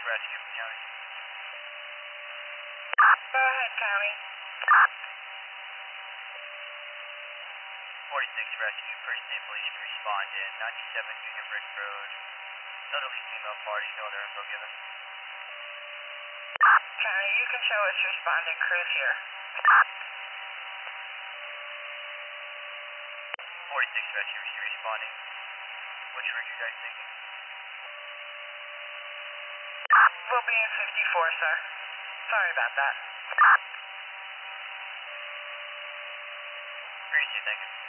Rescue from County. Go ahead, County. 46 Rescue, First State Police responded, 97 Union Bridge Road. Elderly female party, no other info given. County, you can show us responding crews here. 46 Rescue, responding. Which route you guys taking? We'll be in 54, sir. Sorry about that. Appreciate it, thank you.